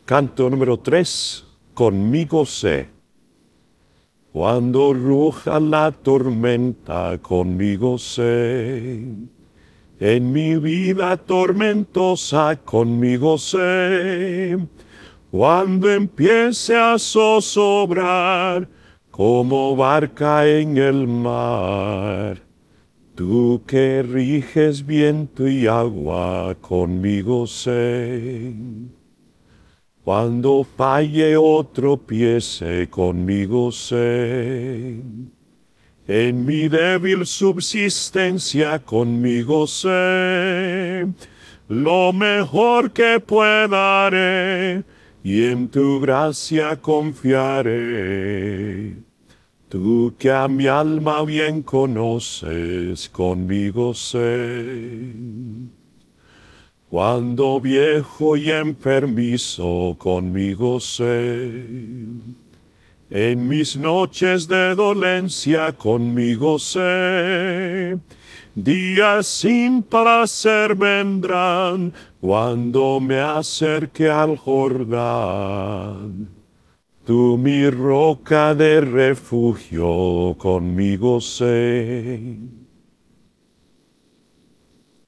Canto número 3. Conmigo sé. Cuando ruja la tormenta, conmigo sé. En mi vida tormentosa, conmigo sé. Cuando empiece a zozobrar, como barca en el mar. Tú que riges viento y agua, conmigo sé. Cuando falle o tropiece, conmigo sé. En mi débil subsistencia, conmigo sé. Lo mejor que pueda haré, y en tu gracia confiaré. Tú que a mi alma bien conoces, conmigo sé. Cuando viejo y enfermizo, conmigo sé. En mis noches de dolencia, conmigo sé. Días sin placer vendrán cuando me acerque al Jordán. Tú mi roca de refugio, conmigo sé.